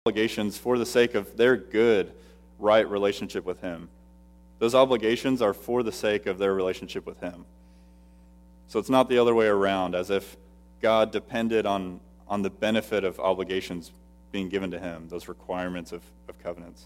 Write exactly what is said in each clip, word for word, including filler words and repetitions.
obligations for the sake of their good, right relationship with him. Those obligations are for the sake of their relationship with him. So it's not the other way around, as if God depended on, on the benefit of obligations being given to him, those requirements of, of covenants.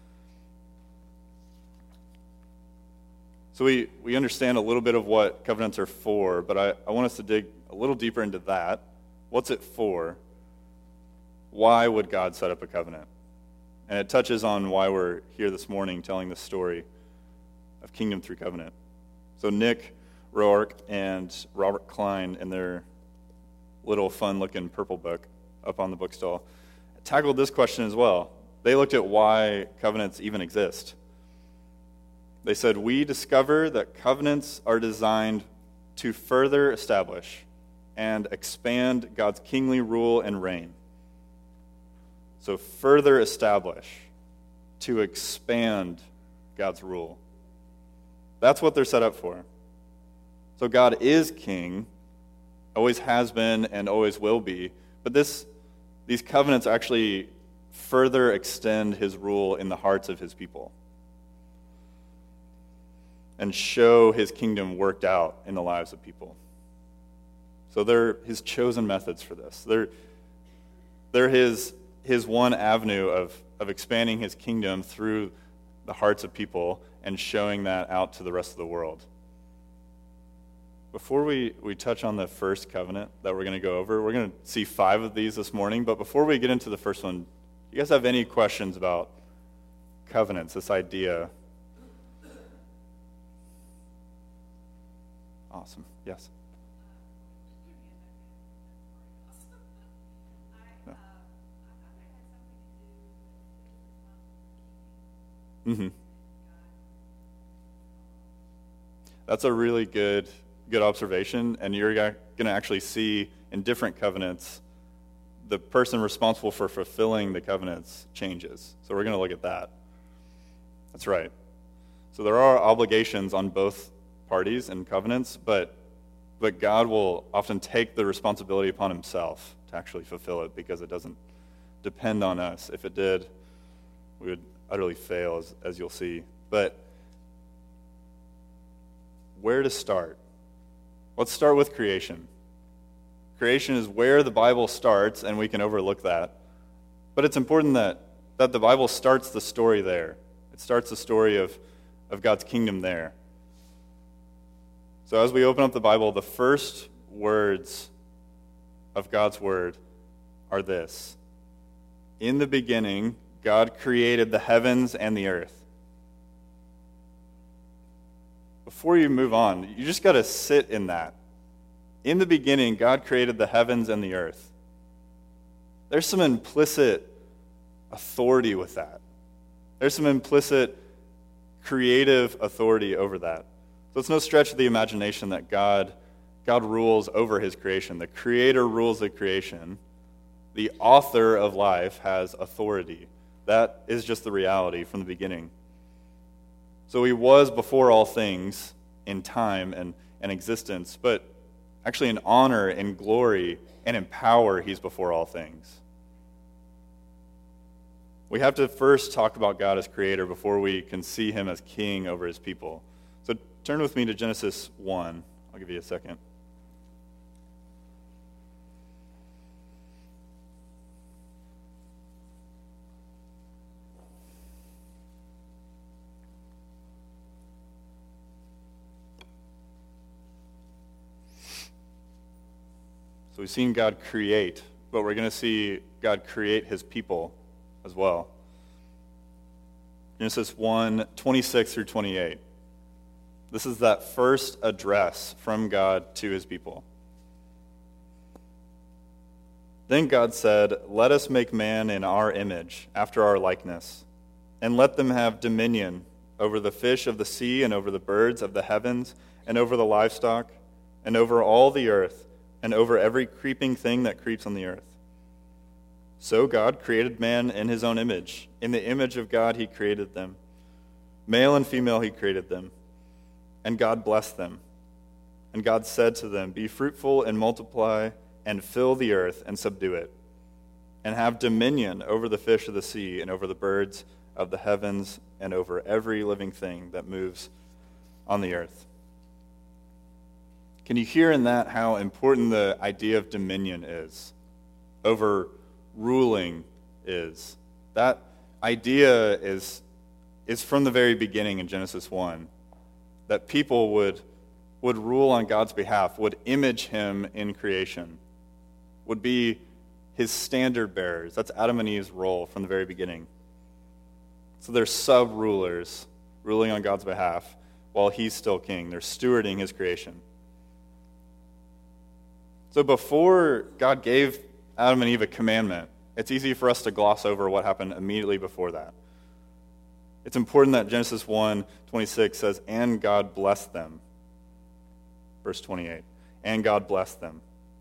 So we, we understand a little bit of what covenants are for, but I, I want us to dig a little deeper into that. What's it for? Why would God set up a covenant? And it touches on why we're here this morning telling the story of Kingdom Through Covenant. So Nick Roark and Robert Klein, in their little fun-looking purple book up on the bookstall, tackled this question as well. They looked at why covenants even exist. They said, we discover that covenants are designed to further establish and expand God's kingly rule and reign. So further establish, to expand God's rule. That's what they're set up for. So God is king, always has been and always will be, but this, these covenants actually further extend his rule in the hearts of his people and show his kingdom worked out in the lives of people. So they're his chosen methods for this. They're, they're his... his one avenue of, of expanding his kingdom through the hearts of people and showing that out to the rest of the world. Before we, we touch on the first covenant that we're going to go over, we're going to see five of these this morning, but before we get into the first one, do you guys have any questions about covenants, this idea? Awesome. Yes? Mm-hmm. That's a really good good observation, and you're going to actually see in different covenants, the person responsible for fulfilling the covenants changes. So we're going to look at that. That's right. So there are obligations on both parties in covenants, but but God will often take the responsibility upon himself to actually fulfill it, because it doesn't depend on us. If it did, we would utterly fail, as, as you'll see. But where to start? Let's start with creation. Creation is where the Bible starts, and we can overlook that. But it's important that, that the Bible starts the story there. It starts the story of, of God's kingdom there. So as we open up the Bible, the first words of God's word are this: in the beginning, God created the heavens and the earth. Before you move on, you just got to sit in that. In the beginning, God created the heavens and the earth. There's some implicit authority with that. There's some implicit creative authority over that. So it's no stretch of the imagination that God, God rules over his creation. The Creator rules the creation. The author of life has authority. That is just the reality from the beginning. So he was before all things in time and, and existence, but actually in honor and glory and in power, he's before all things. We have to first talk about God as creator before we can see him as king over his people. So turn with me to Genesis one. I'll give you a second. So we've seen God create, but we're going to see God create his people as well. Genesis one, twenty-six through twenty-eight. This is that first address from God to his people. Then God said, "Let us make man in our image, after our likeness, and let them have dominion over the fish of the sea, and over the birds of the heavens, and over the livestock, and over all the earth, and over every creeping thing that creeps on the earth." So God created man in his own image. In the image of God he created them. Male and female he created them. And God blessed them. And God said to them, "Be fruitful and multiply, and fill the earth and subdue it. and have dominion over the fish of the sea and over the birds of the heavens and over every living thing that moves on the earth. Can you hear in that how important the idea of dominion is? Over ruling is. That idea is, is from the very beginning in Genesis one, that people would, would rule on God's behalf, would image him in creation, would be his standard bearers. That's Adam and Eve's role from the very beginning. So they're sub-rulers ruling on God's behalf while he's still king. They're stewarding his creation. So before God gave Adam and Eve a commandment, it's easy for us to gloss over what happened immediately before that. It's important that Genesis one twenty-six says, and God blessed them. Verse twenty-eight, and God blessed them.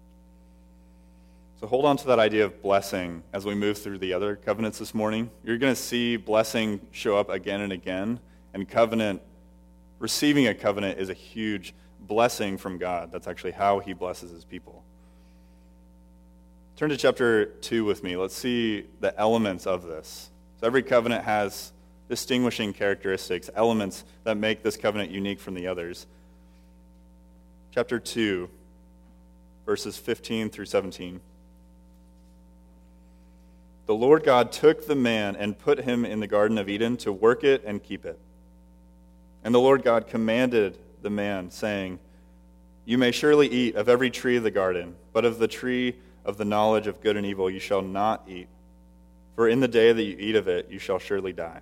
So hold on to that idea of blessing as we move through the other covenants this morning. You're going to see blessing show up again and again, and covenant, receiving a covenant is a huge blessing from God. That's actually how he blesses his people. Turn to chapter two with me. Let's see the elements of this. So every covenant has distinguishing characteristics, elements that make this covenant unique from the others. Chapter two, verses fifteen through seventeen. The Lord God took the man and put him in the Garden of Eden to work it and keep it. And the Lord God commanded the man, saying, you may surely eat of every tree of the garden, but of the tree of the knowledge of good and evil you shall not eat. For in the day that you eat of it, you shall surely die.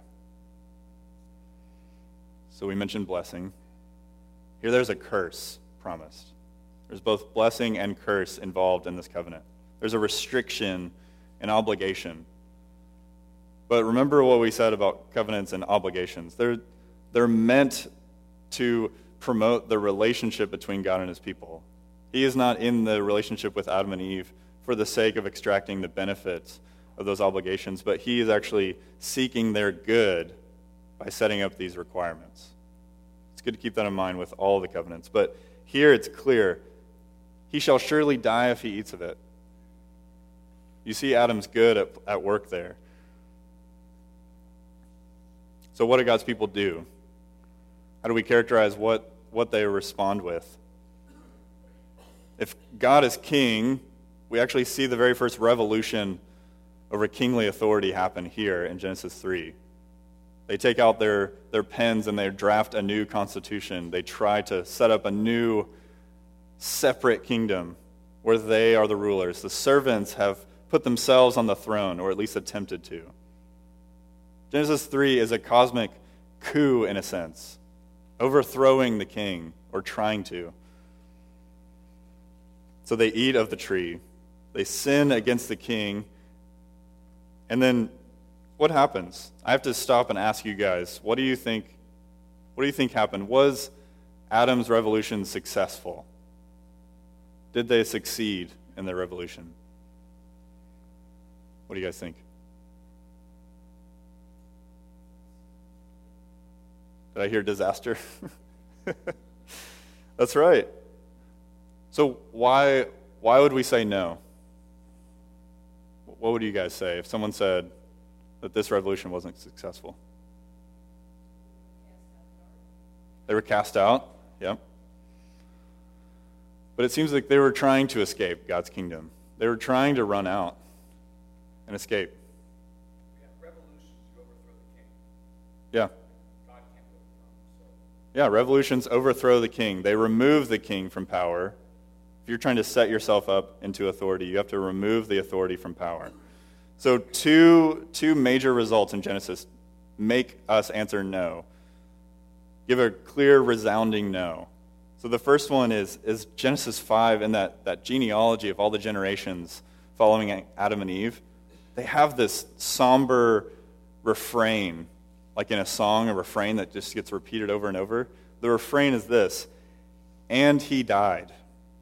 So we mentioned blessing. Here there's a curse promised. There's both blessing and curse involved in this covenant. There's a restriction, an obligation. But remember what we said about covenants and obligations. They're, they're meant to promote the relationship between God and his people. He is not in the relationship with Adam and Eve for the sake of extracting the benefits of those obligations, but he is actually seeking their good by setting up these requirements. It's good to keep that in mind with all the covenants. But here it's clear, he shall surely die if he eats of it. You see Adam's good at, at work there. So what do God's people do? How do we characterize what, what they respond with? If God is king, we actually see the very first revolution over kingly authority happen here in Genesis three. They take out their, their pens and they draft a new constitution. They try to set up a new separate kingdom where they are the rulers. The servants have put themselves on the throne, or at least attempted to. Genesis three is a cosmic coup in a sense, overthrowing the king, or trying to. So they eat of the tree. They sin against the king. And then what happens? I have to stop and ask you guys, what do you think, what do you think happened? Was Adam's revolution successful? Did they succeed in their revolution? What do you guys think? Did I hear disaster? That's right. So why why would we say no? What would you guys say if someone said that this revolution wasn't successful? They were cast out, yeah. But it seems like they were trying to escape God's kingdom. They were trying to run out and escape. Yeah, revolutions, you overthrow the king. Yeah. God can't overthrow him, so. Yeah, revolutions overthrow the king. They remove the king from power. If you're trying to set yourself up into authority, you have to remove the authority from power. So two, two major results in Genesis make us answer no. Give a clear, resounding no. So the first one is, is Genesis five and that, that genealogy of all the generations following Adam and Eve. They have this somber refrain, like in a song, a refrain that just gets repeated over and over. The refrain is this, and he died.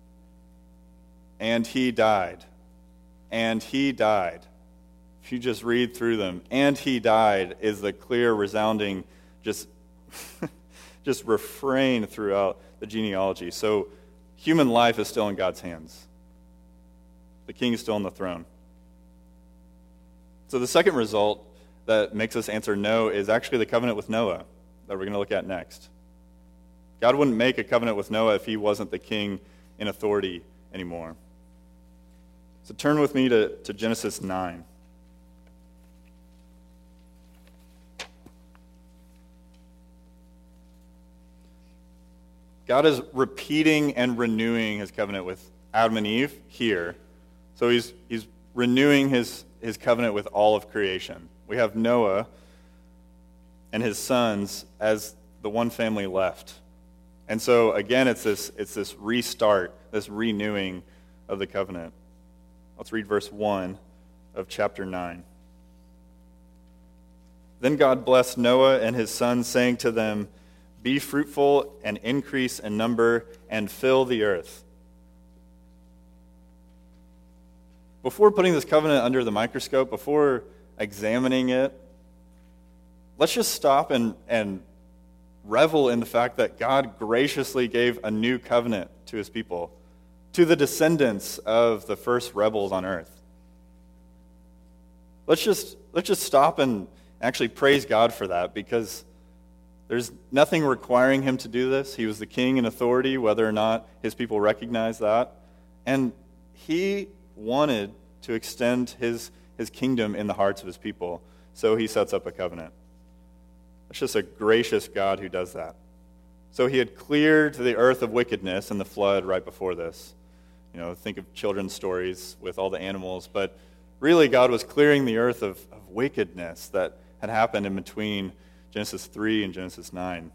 And he died. And he died. If you just read through them, and he died is the clear, resounding, just, just refrain throughout the genealogy. So human life is still in God's hands. The king is still on the throne. So the second result that makes us answer no is actually the covenant with Noah that we're going to look at next. God wouldn't make a covenant with Noah if he wasn't the king in authority anymore. So turn with me to, to Genesis nine. God is repeating and renewing his covenant with Adam and Eve here. So he's he's renewing his, his covenant with all of creation. We have Noah and his sons as the one family left. And so again, it's this it's this restart, this renewing of the covenant. Let's read verse one of chapter nine. Then God blessed Noah and his sons, saying to them, "Be fruitful and increase in number and fill the earth." Before putting this covenant under the microscope, before examining it, let's just stop and, and revel in the fact that God graciously gave a new covenant to his people, to the descendants of the first rebels on earth. Let's just let's just stop and actually praise God for that, because there's nothing requiring him to do this. He was the king in authority, whether or not his people recognize that. And he wanted to extend his, his kingdom in the hearts of his people. So he sets up a covenant. It's just a gracious God who does that. So he had cleared the earth of wickedness in the flood right before this. You know, think of children's stories with all the animals. But really, God was clearing the earth of, of wickedness that had happened in between Genesis three and Genesis nine.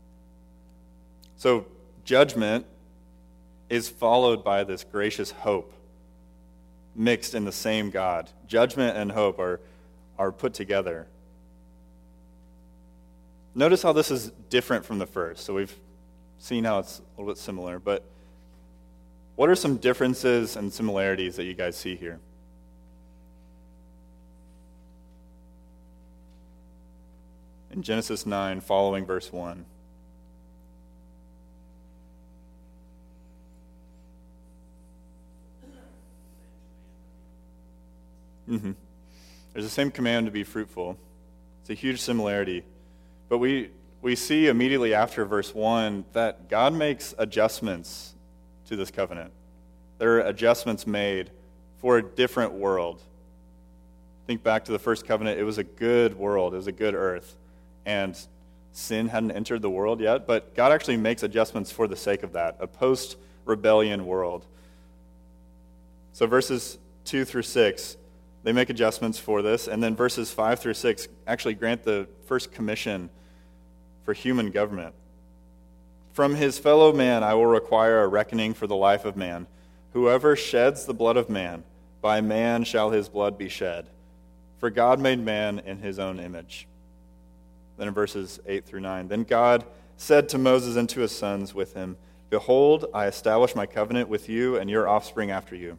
So judgment is followed by this gracious hope mixed in the same God. Judgment and hope are, are put together. Notice how this is different from the first. So we've seen how it's a little bit similar, but what are some differences and similarities that you guys see here? In Genesis nine, following verse one. Mm-hmm. There's the same command to be fruitful. It's a huge similarity. But we we see immediately after verse one that God makes adjustments to this covenant. There are adjustments made for a different world. Think back to the first covenant. It was a good world. It was a good earth. And sin hadn't entered the world yet. But God actually makes adjustments for the sake of that. A post-rebellion world. So verses two through six, they make adjustments for this. And then verses five through six actually grant the first commission for human government. From his fellow man I will require a reckoning for the life of man. Whoever sheds the blood of man, by man shall his blood be shed. For God made man in his own image. Then in verses eight through nine, then God said to Moses and to his sons with him, Behold, I establish my covenant with you and your offspring after you.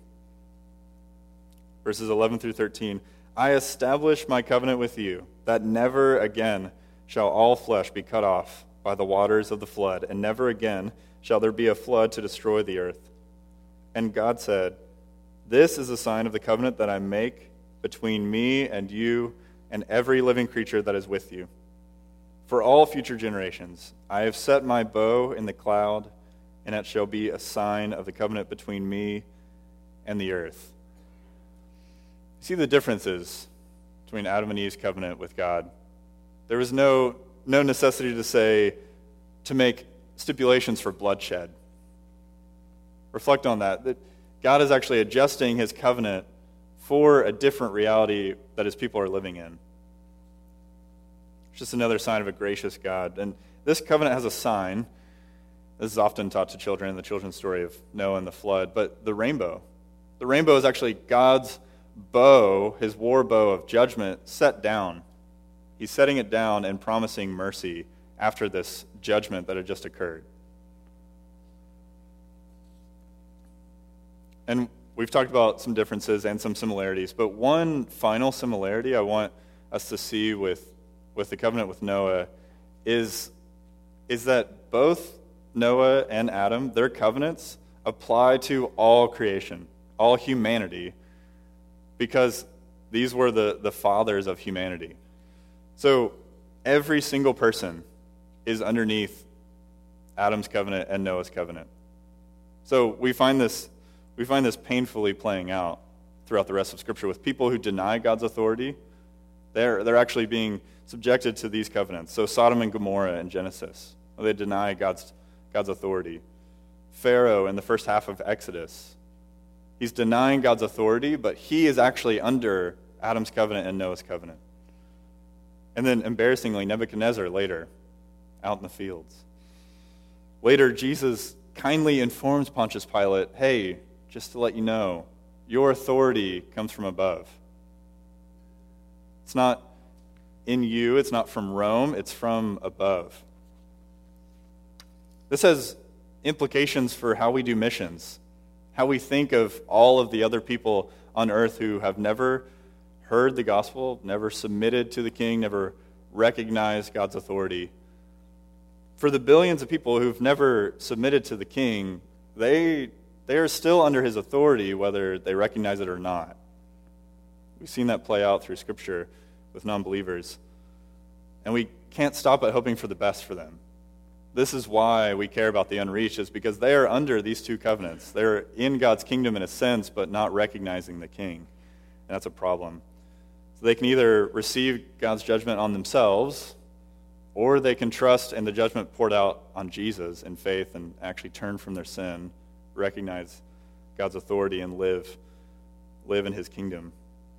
Verses eleven through thirteen, I establish my covenant with you, that never again shall all flesh be cut off by the waters of the flood, and never again shall there be a flood to destroy the earth. And God said, This is a sign of the covenant that I make between me and you and every living creature that is with you. For all future generations, I have set my bow in the cloud, and it shall be a sign of the covenant between me and the earth. See the differences between Adam and Eve's covenant with God. There was no, no necessity to say, to make stipulations for bloodshed. Reflect on that. That God is actually adjusting his covenant for a different reality that his people are living in. It's just another sign of a gracious God. And this covenant has a sign. This is often taught to children in the children's story of Noah and the flood. But the rainbow. The rainbow is actually God's bow, his war bow of judgment, set down. He's setting it down and promising mercy after this judgment that had just occurred. And we've talked about some differences and some similarities, but one final similarity I want us to see with, with the covenant with Noah is, is that both Noah and Adam, their covenants apply to all creation, all humanity, because These were the, the fathers of humanity. So every single person is underneath Adam's covenant and Noah's covenant. So we find this we find this painfully playing out throughout the rest of Scripture with people who deny God's authority. They're they're actually being subjected to these covenants. So Sodom and Gomorrah in Genesis, they deny God's God's authority. Pharaoh in the first half of Exodus, he's denying God's authority, but he is actually under Adam's covenant and Noah's covenant. And then, embarrassingly, Nebuchadnezzar later, out in the fields. Later, Jesus kindly informs Pontius Pilate, hey, just to let you know, your authority comes from above. It's not in you, it's not from Rome, it's from above. This has implications for how we do missions, how we think of all of the other people on earth who have never heard the gospel, never submitted to the king, never recognized God's authority. For the billions of people who've never submitted to the king, they they are still under his authority whether they recognize it or not. We've seen that play out through Scripture with non-believers. And we can't stop at hoping for the best for them. This is why we care about the unreached, is because they are under these two covenants. They're in God's kingdom in a sense, but not recognizing the king. And that's a problem. So they can either receive God's judgment on themselves, or they can trust in the judgment poured out on Jesus in faith and actually turn from their sin, recognize God's authority, and live, live in his kingdom.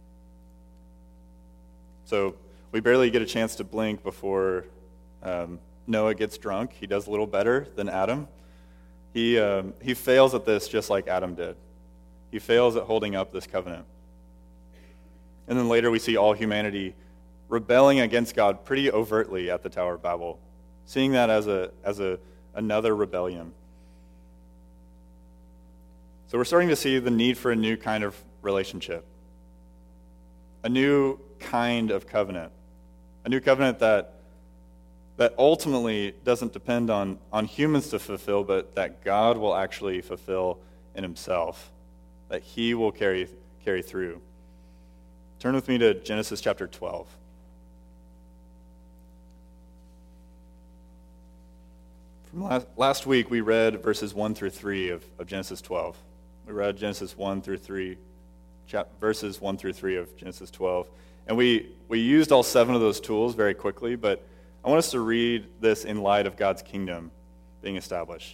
So we barely get a chance to blink before um, Noah gets drunk. He does a little better than Adam. He, um, he fails at this just like Adam did. He fails at holding up this covenant. And then later we see all humanity rebelling against God pretty overtly at the Tower of Babel, seeing that as a as a another rebellion. So we're starting to see the need for a new kind of relationship, a new kind of covenant, a new covenant that that ultimately doesn't depend on, on humans to fulfill, but that God will actually fulfill in himself, that he will carry carry through. Turn with me to Genesis chapter twelve. From last, last week, we read verses one through three of, of Genesis twelve. We read Genesis one through three, chap, verses one through three of Genesis twelve. And we, we used all seven of those tools very quickly, but I want us to read this in light of God's kingdom being established.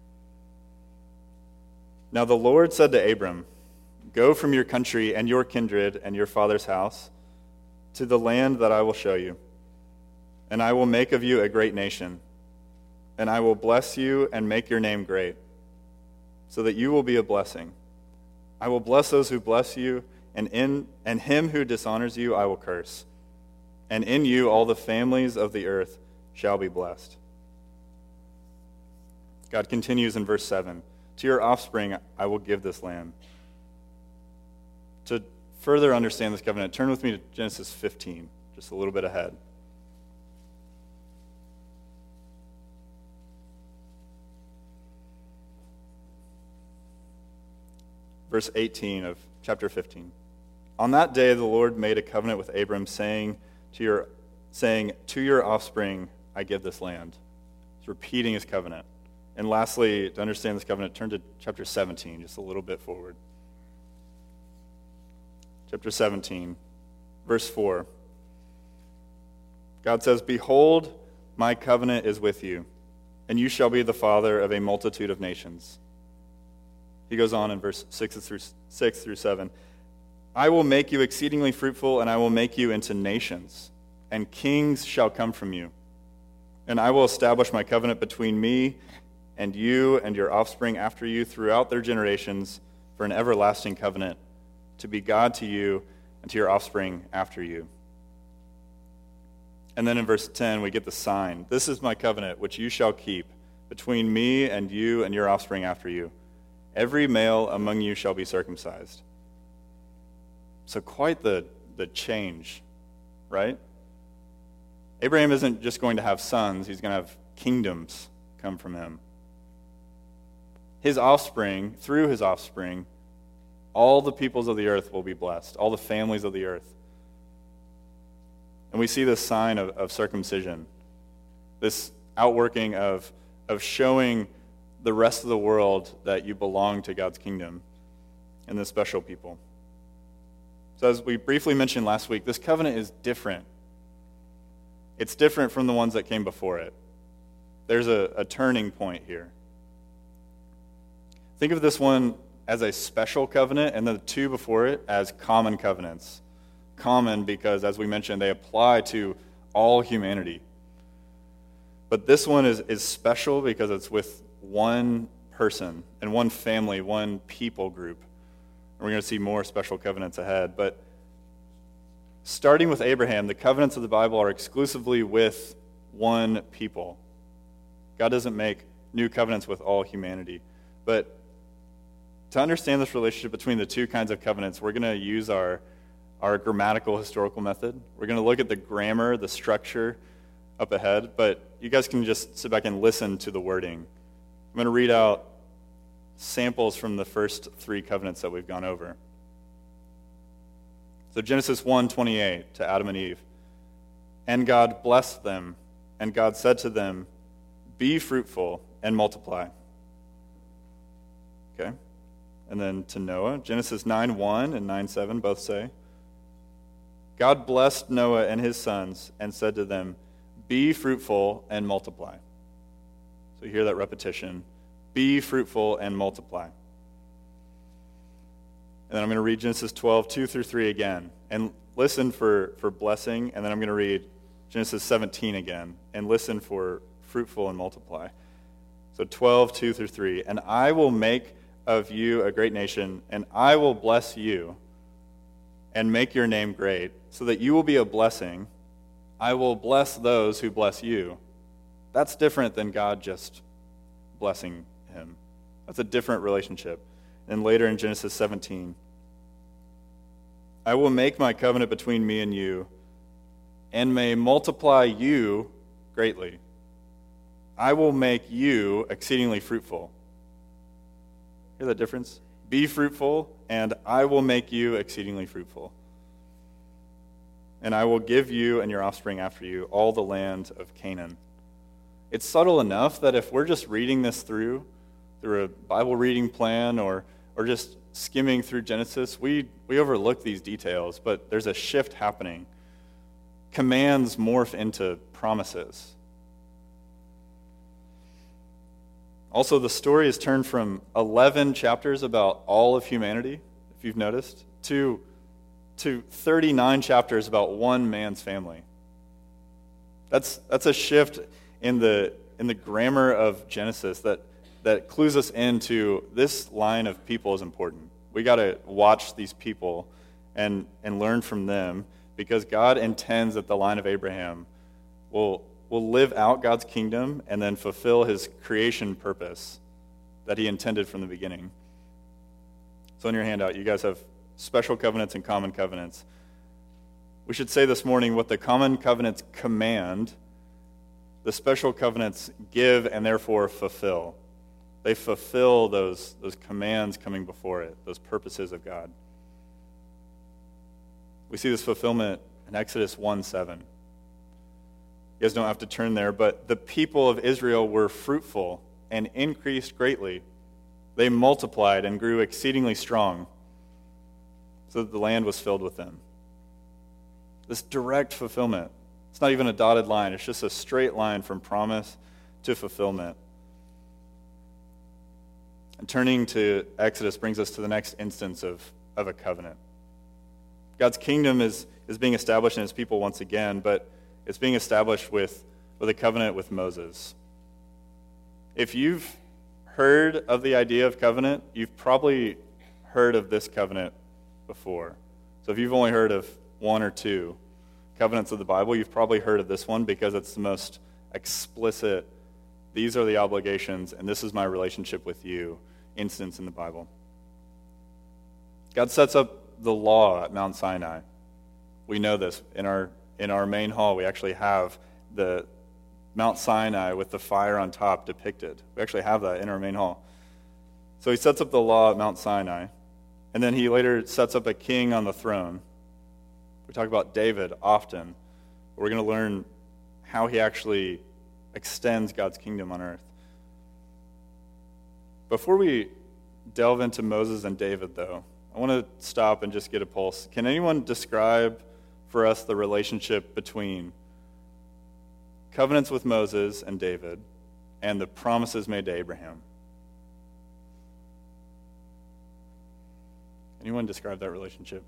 Now the Lord said to Abram, "Go from your country and your kindred and your father's house to the land that I will show you, and I will make of you a great nation, and I will bless you and make your name great, so that you will be a blessing. I will bless those who bless you, and in and him who dishonors you I will curse. And in you all the families of the earth shall be blessed." God continues in verse seven, "To your offspring I will give this land." To further understand this covenant, turn with me to Genesis fifteen, just a little bit ahead. Verse eighteen of chapter fifteen. "On that day the Lord made a covenant with Abram, saying to your saying, to your offspring I give this land." He's repeating his covenant. And lastly, to understand this covenant, turn to chapter seventeen, just a little bit forward. Chapter seventeen, verse four. God says, "Behold, my covenant is with you, and you shall be the father of a multitude of nations." He goes on in verse six through six through seven. "I will make you exceedingly fruitful, and I will make you into nations, and kings shall come from you. And I will establish my covenant between me and you and your offspring after you throughout their generations for an everlasting covenant, to be God to you and to your offspring after you." And then in verse ten, we get the sign. "This is my covenant, which you shall keep between me and you and your offspring after you. Every male among you shall be circumcised." So quite the, the change, right? Abraham isn't just going to have sons, he's going to have kingdoms come from him. His offspring, through his offspring, all the peoples of the earth will be blessed, all the families of the earth. And we see this sign of, of circumcision, this outworking of, of showing the rest of the world that you belong to God's kingdom and this special people. So as we briefly mentioned last week, this covenant is different. It's different from the ones that came before it. There's a, a turning point here. Think of this one as a special covenant, and the two before it as common covenants. Common because, as we mentioned, they apply to all humanity. But this one is, is special because it's with one person and one family, one people group. And we're going to see more special covenants ahead. But starting with Abraham, the covenants of the Bible are exclusively with one people. God doesn't make new covenants with all humanity. But to understand this relationship between the two kinds of covenants, we're going to use our, our grammatical historical method. We're going to look at the grammar, the structure up ahead, but you guys can just sit back and listen to the wording. I'm going to read out samples from the first three covenants that we've gone over. So Genesis one twenty-eight to Adam and Eve. And God blessed them, and God said to them, be fruitful and multiply. Okay. And then to Noah, Genesis nine one and nine seven both say, God blessed Noah and his sons and said to them, be fruitful and multiply. So you hear that repetition. Be fruitful and multiply. And then I'm going to read Genesis twelve, two through three again. And listen for, for blessing. And then I'm going to read Genesis seventeen again. And listen for fruitful and multiply. So twelve, two through three. And I will make of you a great nation, and I will bless you and make your name great, so that you will be a blessing. I will bless those who bless you. That's different than God just blessing him. That's a different relationship. And later in Genesis seventeen, I will make my covenant between me and you, and may multiply you greatly. I will make you exceedingly fruitful. Hear that difference? Be fruitful, and I will make you exceedingly fruitful. And I will give you and your offspring after you all the land of Canaan. It's subtle enough that if we're just reading this through, through a Bible reading plan or or just skimming through Genesis, we, we overlook these details, but there's a shift happening. Commands morph into promises. Also, the story is turned from eleven chapters about all of humanity, if you've noticed, to, to thirty-nine chapters about one man's family. That's, that's a shift in the, in the grammar of Genesis that, that clues us into this line of people is important. We got to watch these people and, and learn from them, because God intends that the line of Abraham will will live out God's kingdom and then fulfill his creation purpose that he intended from the beginning. So in your handout, you guys have special covenants and common covenants. We should say this morning what the common covenants command, the special covenants give and therefore fulfill. They fulfill those, those commands coming before it, those purposes of God. We see this fulfillment in Exodus one seven. You guys don't have to turn there, but the people of Israel were fruitful and increased greatly. They multiplied and grew exceedingly strong, so that the land was filled with them. This direct fulfillment. It's not even a dotted line. It's just a straight line from promise to fulfillment. And turning to Exodus brings us to the next instance of, of a covenant. God's kingdom is, is being established in his people once again, but it's being established with, with a covenant with Moses. If you've heard of the idea of covenant, you've probably heard of this covenant before. So if you've only heard of one or two covenants of the Bible, you've probably heard of this one because it's the most explicit, these are the obligations, and this is my relationship with you, instance in the Bible. God sets up the law at Mount Sinai. We know this. In our in our main hall, we actually have the Mount Sinai with the fire on top depicted. We actually have that in our main hall. So he sets up the law at Mount Sinai, And then he later sets up a king on the throne. We talk about David often. We're going to learn how he actually extends God's kingdom on earth. Before we delve into Moses and David, though, I want to stop and just get a pulse. Can anyone describe for us the relationship between covenants with Moses and David and the promises made to Abraham? Anyone describe that relationship?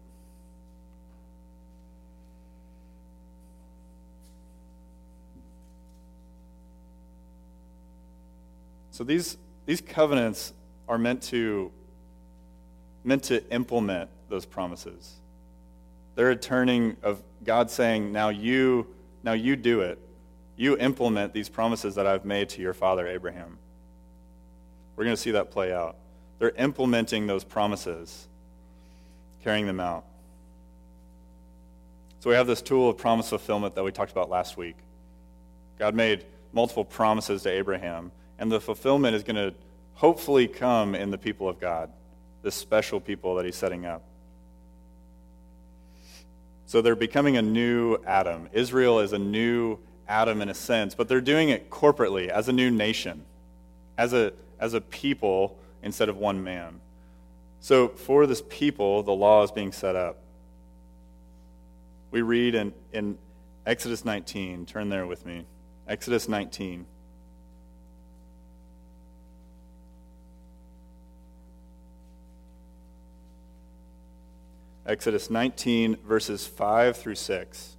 So these these covenants are meant to meant to implement those promises. They're a turning of God saying, now you now you do it. You implement these promises that I've made to your father Abraham. We're going to see that play out. They're implementing those promises, carrying them out. So we have this tool of promise fulfillment that we talked about last week. God made multiple promises to Abraham, and the fulfillment is going to hopefully come in the people of God, this special people that he's setting up. So they're becoming a new Adam. Israel is a new Adam in a sense, but they're doing it corporately, as a new nation, as a, as a people instead of one man. So for this people, the law is being set up. We read in, in Exodus nineteen. Turn there with me. Exodus nineteen. Exodus nineteen, verses five through six.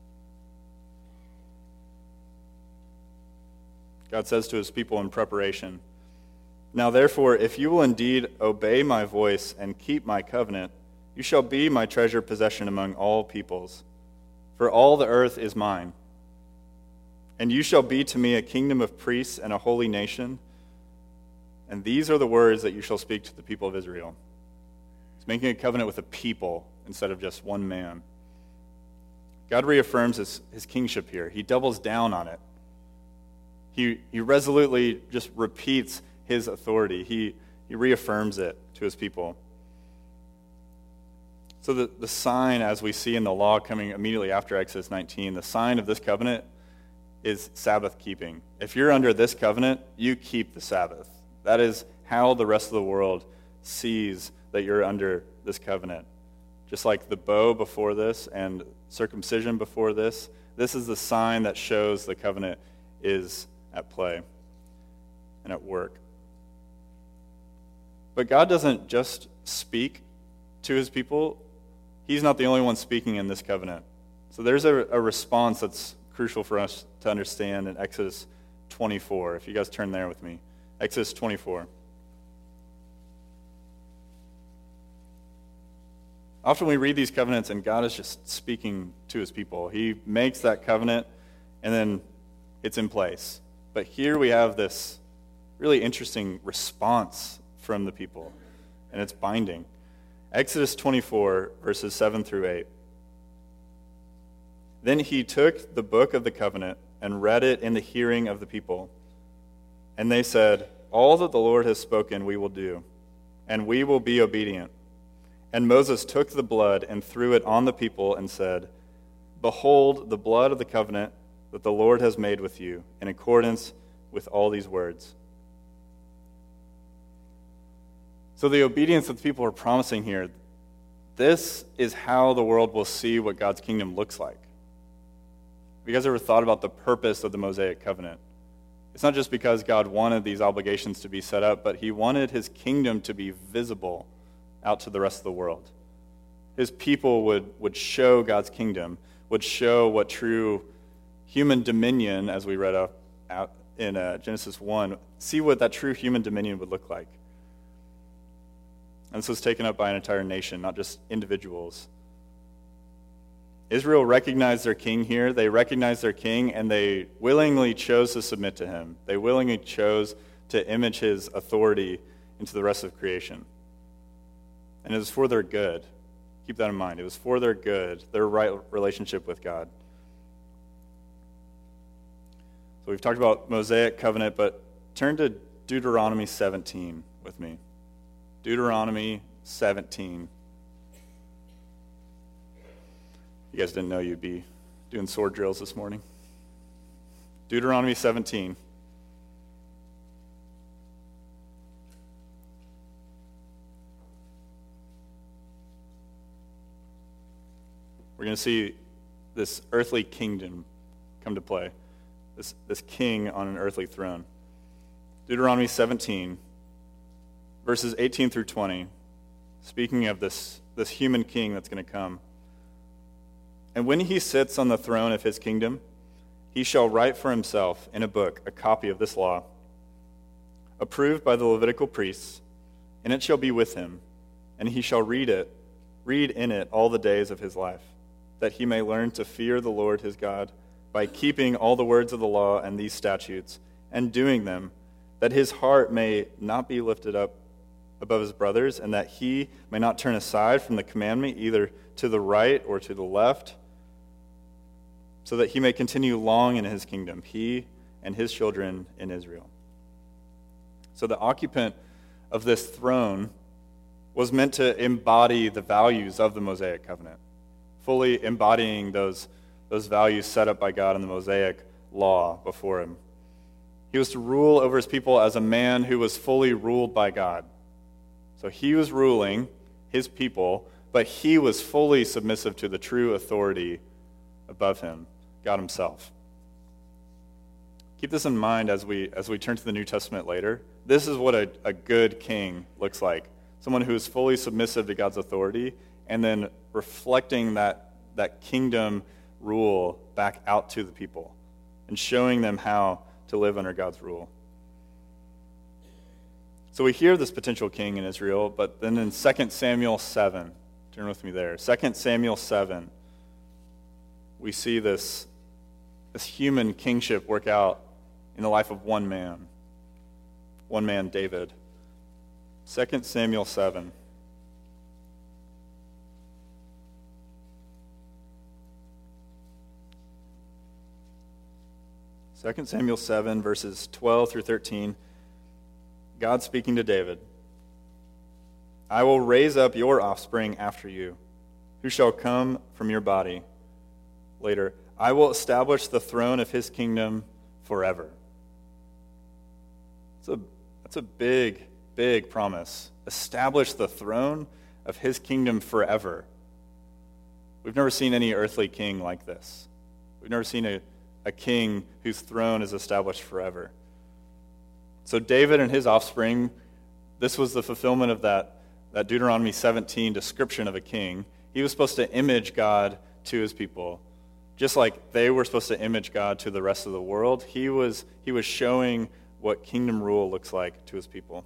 God says to his people in preparation, "Now therefore, if you will indeed obey my voice and keep my covenant, you shall be my treasured possession among all peoples. For all the earth is mine. And you shall be to me a kingdom of priests and a holy nation. And these are the words that you shall speak to the people of Israel." He's making a covenant with a people instead of just one man. God reaffirms his, his kingship here. He doubles down on it. He, he resolutely just repeats his authority. He, he reaffirms it to his people. So the, the sign, as we see in the law coming immediately after Exodus nineteen, the sign of this covenant is Sabbath keeping. If you're under this covenant, you keep the Sabbath. That is how the rest of the world sees that you're under this covenant. Just like the bow before this and circumcision before this, this is the sign that shows the covenant is at play and at work. But God doesn't just speak to his people. He's not the only one speaking in this covenant. So there's a, a response that's crucial for us to understand in Exodus twenty-four. If you guys turn there with me. Exodus twenty-four. Often we read these covenants and God is just speaking to his people. He makes that covenant and then it's in place. But here we have this really interesting response from the people, and it's binding. Exodus twenty-four, verses seven through eight. "Then he took the book of the covenant and read it in the hearing of the people. And they said, 'All that the Lord has spoken we will do, and we will be obedient.' And Moses took the blood and threw it on the people and said, 'Behold, the blood of the covenant that the Lord has made with you, in accordance with all these words.'" So the obedience that the people are promising here, this is how the world will see what God's kingdom looks like. Have you guys ever thought about the purpose of the Mosaic covenant? It's not just because God wanted these obligations to be set up, but he wanted his kingdom to be visible out to the rest of the world. His people would, would show God's kingdom, would show what true human dominion, as we read up out in uh, Genesis one, see what that true human dominion would look like. And this was taken up by an entire nation, not just individuals. Israel recognized their king here. They recognized their king, and they willingly chose to submit to him. They willingly chose to image his authority into the rest of creation. And it was for their good. Keep that in mind. It was for their good, their right relationship with God. So we've talked about Mosaic covenant, but turn to Deuteronomy seventeen with me. Deuteronomy seventeen. You guys didn't know you'd be doing sword drills this morning. Deuteronomy seventeen. We're going to see this earthly kingdom come to play. This, this king on an earthly throne. Deuteronomy seventeen, verses eighteen through twenty, speaking of this, this human king that's going to come. And when he sits on the throne of his kingdom, he shall write for himself in a book a copy of this law, approved by the Levitical priests, and it shall be with him, and he shall read it, read in it all the days of his life, that he may learn to fear the Lord his God by keeping all the words of the law and these statutes, and doing them, that his heart may not be lifted up above his brothers, and that he may not turn aside from the commandment either to the right or to the left, so that he may continue long in his kingdom, he and his children in Israel. So the occupant of this throne was meant to embody the values of the Mosaic covenant, fully embodying those, those values set up by God in the Mosaic law before him. He was to rule over his people as a man who was fully ruled by God. So he was ruling his people, but he was fully submissive to the true authority above him, God himself. Keep this in mind as we as we turn to the New Testament later. This is what a, a good king looks like. Someone who is fully submissive to God's authority and then reflecting that, that kingdom rule back out to the people and showing them how to live under God's rule. So we hear this potential king in Israel, but then in Second Samuel seven, turn with me there, Second Samuel seven, we see this, this human kingship work out in the life of one man, one man, David. Second Samuel seven. Second Samuel seven, verses twelve through thirteen. God speaking to David. I will raise up your offspring after you, who shall come from your body. Later, I will establish the throne of his kingdom forever. That's a, that's a big, big promise. Establish the throne of his kingdom forever. We've never seen any earthly king like this. We've never seen a, a king whose throne is established forever. So David and his offspring, this was the fulfillment of that, that Deuteronomy seventeen description of a king. He was supposed to image God to his people. Just like they were supposed to image God to the rest of the world, he was, he was showing what kingdom rule looks like to his people.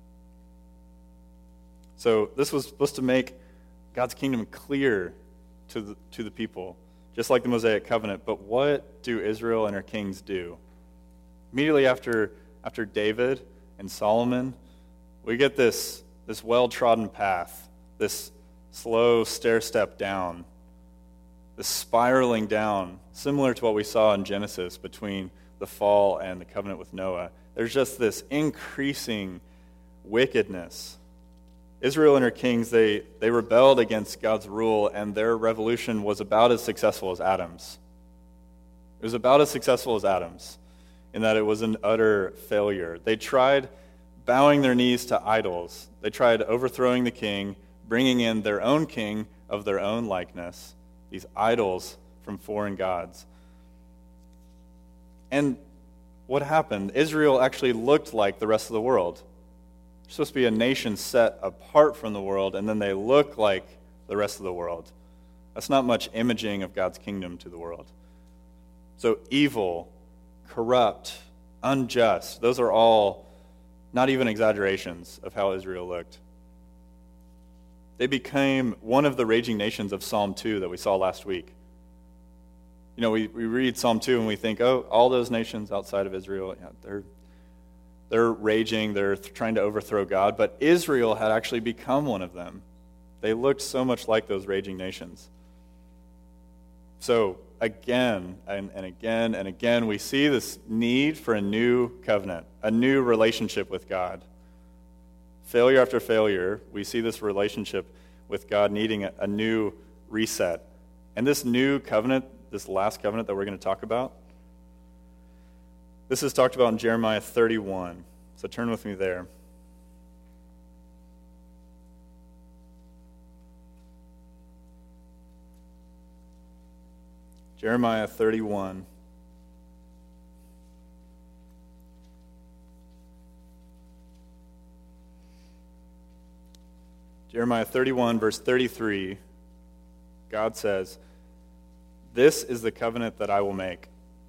So this was supposed to make God's kingdom clear to the, to the people, just like the Mosaic covenant. But what do Israel and her kings do? Immediately after, after David and Solomon, we get this, this well-trodden path, this slow stair-step down, this spiraling down, similar to what we saw in Genesis between the fall and the covenant with Noah. There's just this increasing wickedness. Israel and her kings, they, they rebelled against God's rule, and their revolution was about as successful as Adam's. It was about as successful as Adam's, in that it was an utter failure. They tried bowing their knees to idols. They tried overthrowing the king, bringing in their own king of their own likeness, these idols from foreign gods. And what happened? Israel actually looked like the rest of the world. They're supposed to be a nation set apart from the world, and then they look like the rest of the world. That's not much imaging of God's kingdom to the world. So evil, corrupt, unjust, those are all not even exaggerations of how Israel looked. They became one of the raging nations of Psalm two that we saw last week. You know, we, we read Psalm two and we think, oh, all those nations outside of Israel, yeah, they're they're raging, they're trying to overthrow God, but Israel had actually become one of them. They looked so much like those raging nations. So again and, and again and again, we see this need for a new covenant, a new relationship with God, failure after failure, we see this relationship with God needing a, a new reset. And this new covenant, this last covenant that we're going to talk about, this is talked about in Jeremiah thirty-one. So turn with me there. Jeremiah thirty-one. Jeremiah thirty-one, verse thirty-three, God says, "This is the covenant that I will make."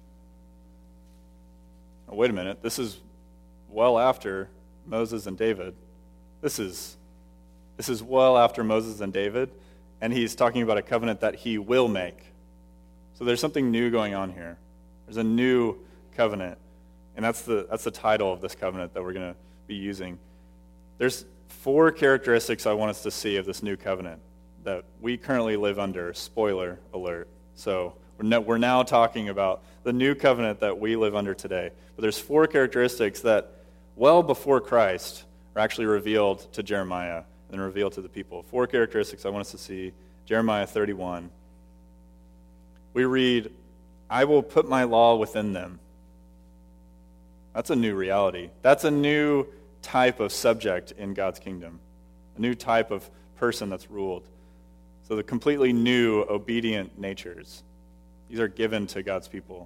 Now, wait a minute. This is well after Moses and David. This is, this is well after Moses and David, and he's talking about a covenant that he will make. So there's something new going on here. There's a new covenant, and that's the that's the title of this covenant that we're going to be using. There's four characteristics I want us to see of this new covenant that we currently live under. Spoiler alert. So we're, no, we're now talking about the new covenant that we live under today. But there's four characteristics that, well before Christ, are actually revealed to Jeremiah and revealed to the people. Four characteristics I want us to see. Jeremiah thirty-one. We read, "I will put my law within them." That's a new reality. That's a new type of subject in God's kingdom, a new type of person that's ruled. So the completely new, obedient natures, these are given to God's people.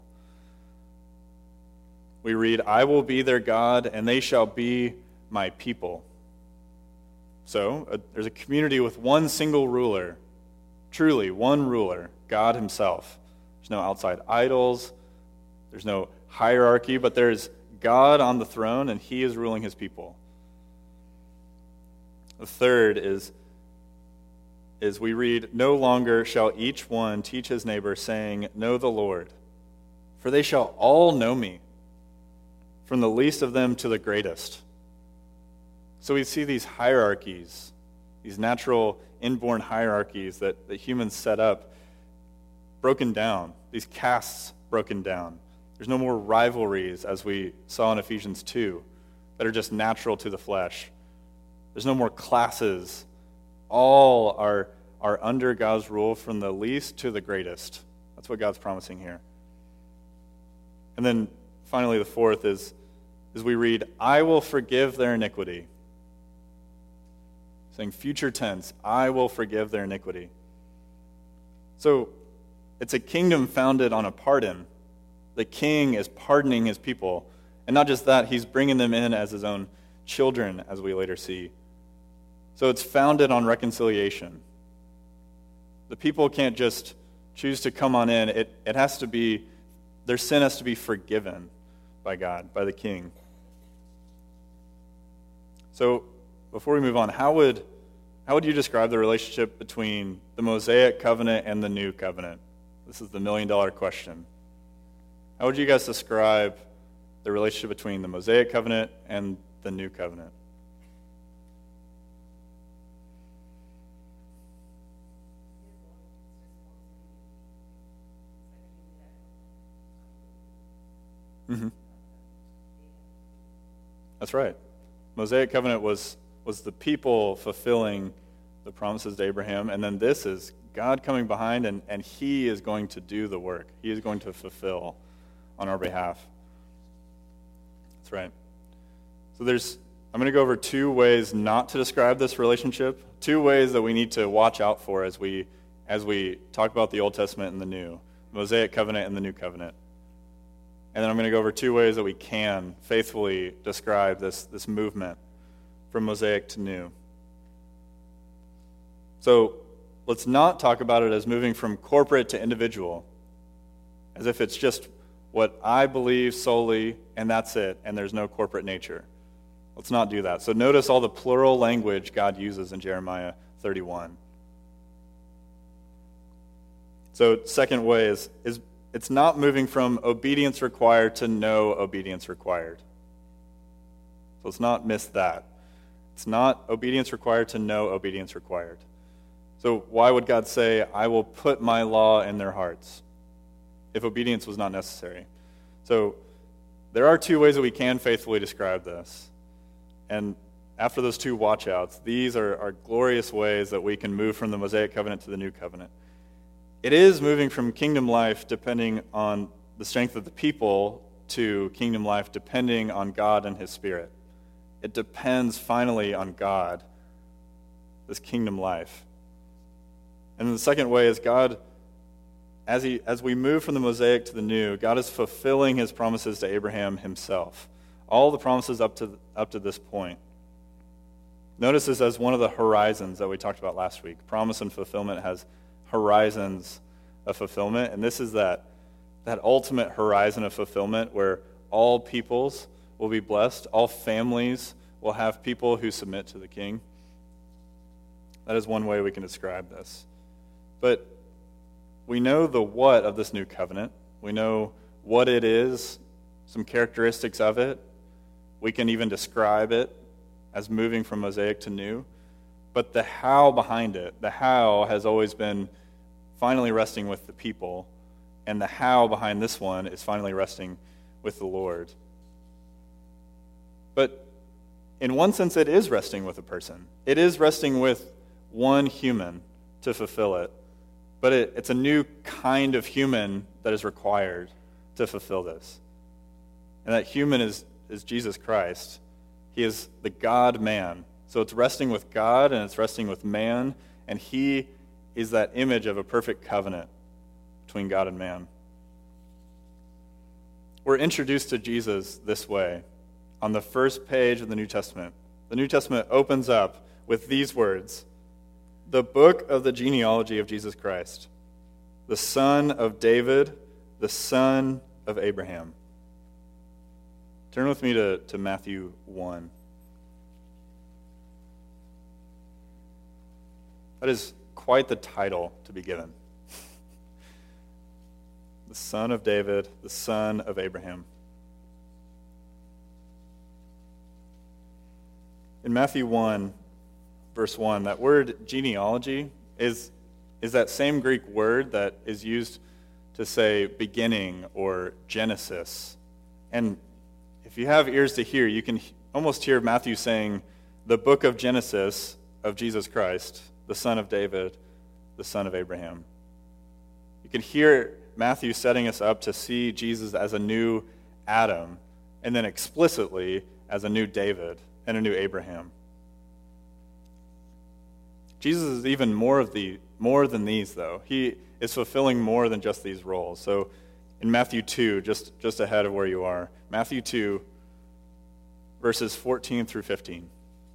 We read, "I will be their God, and they shall be my people." So a, there's a community with one single ruler, truly one ruler, God himself. There's no outside idols, there's no hierarchy, but there's God on the throne, and he is ruling his people. The third is, is we read, "No longer shall each one teach his neighbor, saying, 'Know the Lord,' for they shall all know me, from the least of them to the greatest." So we see these hierarchies, these natural inborn hierarchies that, that humans set up, broken down, these castes broken down. There's no more rivalries, as we saw in Ephesians two, that are just natural to the flesh. There's no more classes. All are, are under God's rule from the least to the greatest. That's what God's promising here. And then finally, the fourth is, is we read, "I will forgive their iniquity." Saying future tense, "I will forgive their iniquity." So it's a kingdom founded on a pardon. The king is pardoning his people. And not just that, he's bringing them in as his own children, as we later see. So it's founded on reconciliation. The people can't just choose to come on in. It, it has to be, their sin has to be forgiven by God, by the king. So before we move on, how would, how would you describe the relationship between the Mosaic covenant and the new covenant? This is the million dollar question. How would you guys describe the relationship between the Mosaic covenant and the new covenant? Mm-hmm. That's right. Mosaic covenant was, was the people fulfilling the promises to Abraham, and then this is God coming behind, and, and he is going to do the work. He is going to fulfill on our behalf. That's right. So there's, I'm going to go over two ways not to describe this relationship, two ways that we need to watch out for as we as we talk about the Old Testament and the New, Mosaic covenant and the New covenant. And then I'm going to go over two ways that we can faithfully describe this, this movement from Mosaic to New. So let's not talk about it as moving from corporate to individual, as if it's just what I believe solely, and that's it, and there's no corporate nature. Let's not do that. So notice all the plural language God uses in Jeremiah thirty-one. So second way is, is it's not moving from obedience required to no obedience required. So let's not miss that. It's not obedience required to no obedience required. So why would God say, "I will put my law in their hearts," if obedience was not necessary? So there are two ways that we can faithfully describe this. And after those two watchouts, these are, are glorious ways that we can move from the Mosaic covenant to the new covenant. It is moving from kingdom life depending on the strength of the people to kingdom life depending on God and his Spirit. It depends finally on God, this kingdom life. And the second way is God, as he as we move from the Mosaic to the new, God is fulfilling his promises to Abraham himself. All the promises up to up to this point. Notice this as one of the horizons that we talked about last week. Promise and fulfillment has horizons of fulfillment, and this is that that ultimate horizon of fulfillment where all peoples will be blessed, all families will have people who submit to the king. That is one way we can describe this. But we know the what of this new covenant. We know what it is, some characteristics of it. We can even describe it as moving from Mosaic to new. But the how behind it, the how has always been finally resting with the people, and the how behind this one is finally resting with the Lord. But in one sense, it is resting with a person. It is resting with one human to fulfill it. But it, it's a new kind of human that is required to fulfill this. And that human is, is Jesus Christ. He is the God-man. So it's resting with God and it's resting with man, and he is that image of a perfect covenant between God and man. We're introduced to Jesus this way. On the first page of the New Testament, the New Testament opens up with these words: the book of the genealogy of Jesus Christ, the son of David, the son of Abraham. Turn with me to, to Matthew one. That is quite the title to be given. The son of David, the son of Abraham. In Matthew one, verse one, that word genealogy is, is that same Greek word that is used to say beginning or Genesis. And if you have ears to hear, you can almost hear Matthew saying the book of Genesis of Jesus Christ, the son of David, the son of Abraham. You can hear Matthew setting us up to see Jesus as a new Adam, and then explicitly as a new David and a new Abraham. Jesus is even more of the more than these, though. He is fulfilling more than just these roles. So in Matthew two, just, just ahead of where you are, Matthew two, verses fourteen through fifteen.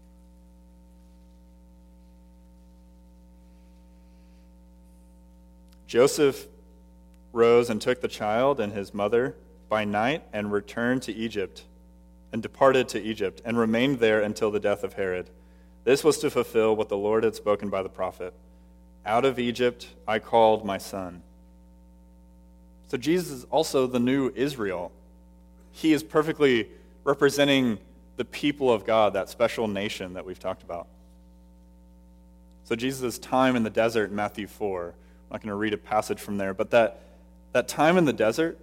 Joseph rose and took the child and his mother by night and returned to Egypt, and departed to Egypt, and remained there until the death of Herod. This was to fulfill what the Lord had spoken by the prophet. Out of Egypt I called my son. So Jesus is also the new Israel. He is perfectly representing the people of God, that special nation that we've talked about. So Jesus' time in the desert in Matthew four, I'm not going to read a passage from there, but that, that time in the desert,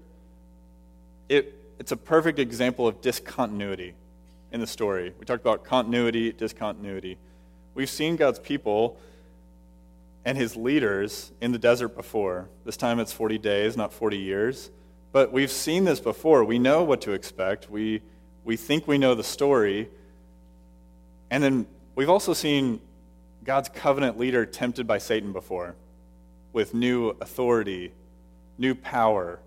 it it's a perfect example of discontinuity in the story. We talked about continuity, discontinuity. We've seen God's people and his leaders in the desert before. This time it's forty days, not forty years. But we've seen this before. We know what to expect. We we think we know the story. And then we've also seen God's covenant leader tempted by Satan before, with new authority, new power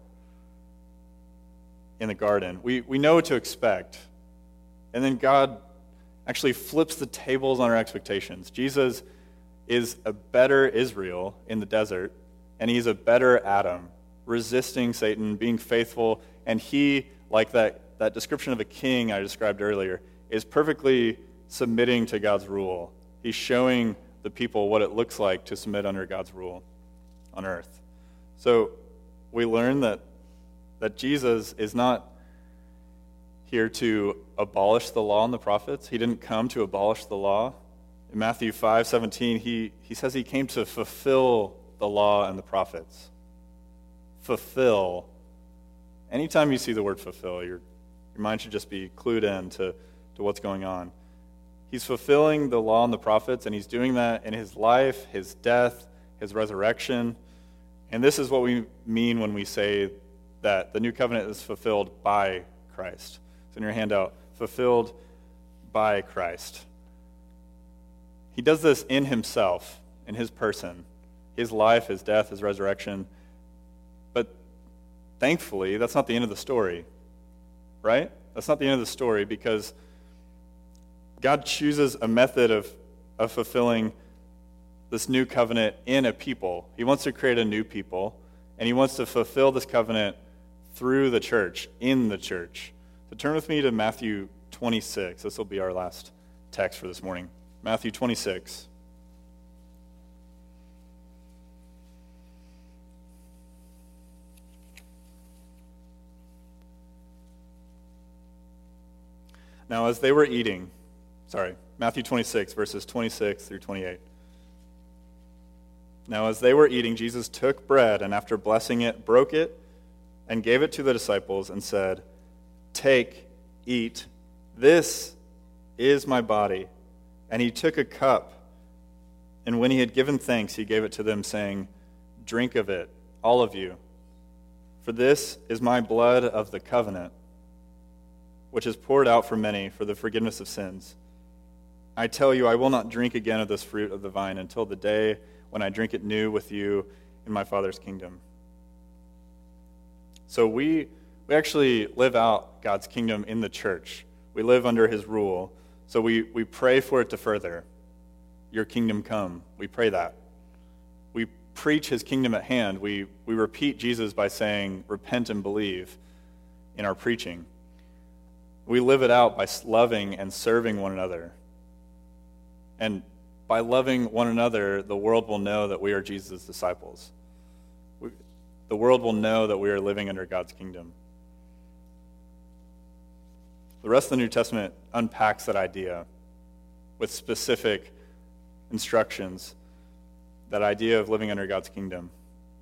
in the garden. We we know what to expect. And then God actually flips the tables on our expectations. Jesus is a better Israel in the desert, and he's a better Adam, resisting Satan, being faithful, and he, like that, that description of a king I described earlier, is perfectly submitting to God's rule. He's showing the people what it looks like to submit under God's rule on earth. So we learn that that Jesus is not here to abolish the law and the prophets. He didn't come to abolish the law. In Matthew five seventeen, he, he says he came to fulfill the law and the prophets. Fulfill. Anytime you see the word fulfill, your, your mind should just be clued in to, to what's going on. He's fulfilling the law and the prophets, and he's doing that in his life, his death, his resurrection. And this is what we mean when we say that the new covenant is fulfilled by Christ. It's in your handout, fulfilled by Christ. He does this in himself, in his person, his life, his death, his resurrection. But thankfully, that's not the end of the story, right? That's not the end of the story, because God chooses a method of, of fulfilling this new covenant in a people. He wants to create a new people, and he wants to fulfill this covenant through the church, in the church. So turn with me to Matthew twenty-six. This will be our last text for this morning. Matthew twenty-six. Now, as they were eating, sorry, Matthew twenty-six, verses twenty-six through twenty-eight. Now, as they were eating, Jesus took bread, and after blessing it, broke it, and gave it to the disciples, and said, "Take, eat, this is my body." And he took a cup, and when he had given thanks, he gave it to them, saying, "Drink of it, all of you, for this is my blood of the covenant, which is poured out for many for the forgiveness of sins. I tell you, I will not drink again of this fruit of the vine until the day when I drink it new with you in my Father's kingdom." So we we actually live out God's kingdom in the church. We live under his rule. So we, we pray for it to further. Your kingdom come. We pray that. We preach his kingdom at hand. We, we repeat Jesus by saying, repent and believe in our preaching. We live it out by loving and serving one another. And by loving one another, the world will know that we are Jesus' disciples. We, the world will know that we are living under God's kingdom. The rest of the New Testament unpacks that idea with specific instructions, that idea of living under God's kingdom.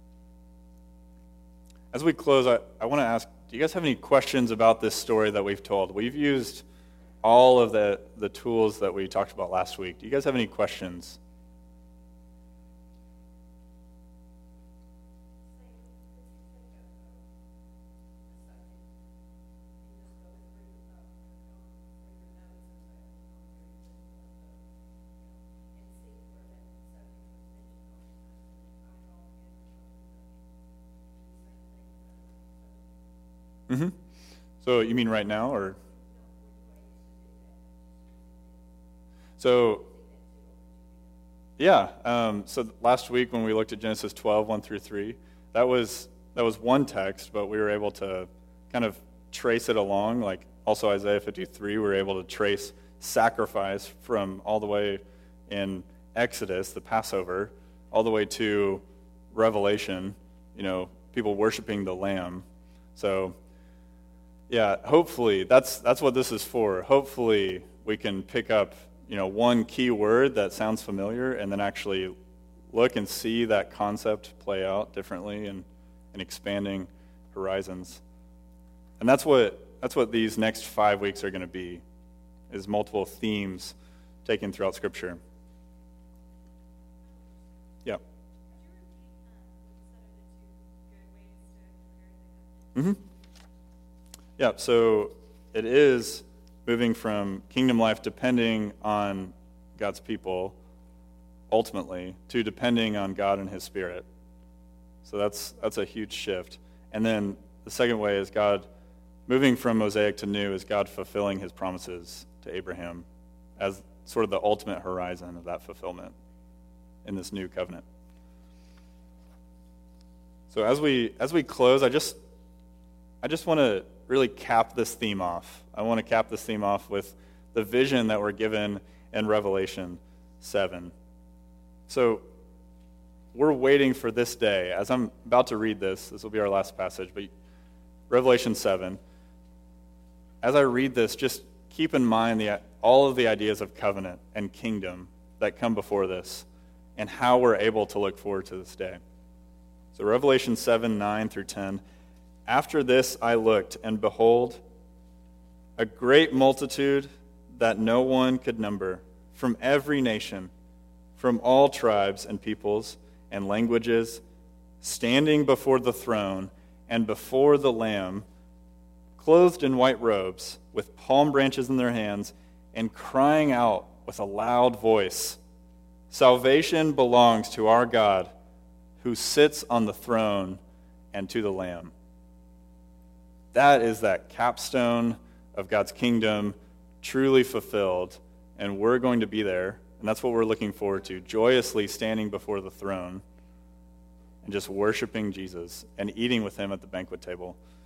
As we close, I, I want to ask, do you guys have any questions about this story that we've told? We've used all of the, the tools that we talked about last week. Do you guys have any questions? Mm-hmm. So you mean right now, or? So, yeah. Um, so last week when we looked at Genesis twelve, one through three, that was that was one text, but we were able to kind of trace it along. Like also Isaiah fifty-three, we were able to trace sacrifice from all the way in Exodus, the Passover, all the way to Revelation. You know, people worshiping the Lamb. So. Yeah, hopefully, that's that's what this is for. Hopefully, we can pick up, you know, one key word that sounds familiar and then actually look and see that concept play out differently and, and expanding horizons. And that's what that's what these next five weeks are going to be, is multiple themes taken throughout Scripture. Yeah. Mm-hmm. Yeah, so it is moving from kingdom life depending on God's people, ultimately, to depending on God and his Spirit. So that's that's a huge shift. And then the second way is God moving from Mosaic to new, is God fulfilling his promises to Abraham as sort of the ultimate horizon of that fulfillment in this new covenant. So as we as we close, I just I just want to really cap this theme off. I want to cap this theme off with the vision that we're given in Revelation seven. So we're waiting for this day. As I'm about to read this, this will be our last passage, but Revelation seven. As I read this, just keep in mind the, all of the ideas of covenant and kingdom that come before this and how we're able to look forward to this day. So Revelation seven, nine through ten. After this I looked, and behold, a great multitude that no one could number, from every nation, from all tribes and peoples and languages, standing before the throne and before the Lamb, clothed in white robes, with palm branches in their hands, and crying out with a loud voice, "Salvation belongs to our God, who sits on the throne, and to the Lamb." That is that capstone of God's kingdom truly fulfilled, and we're going to be there, and that's what we're looking forward to, joyously standing before the throne and just worshiping Jesus and eating with him at the banquet table.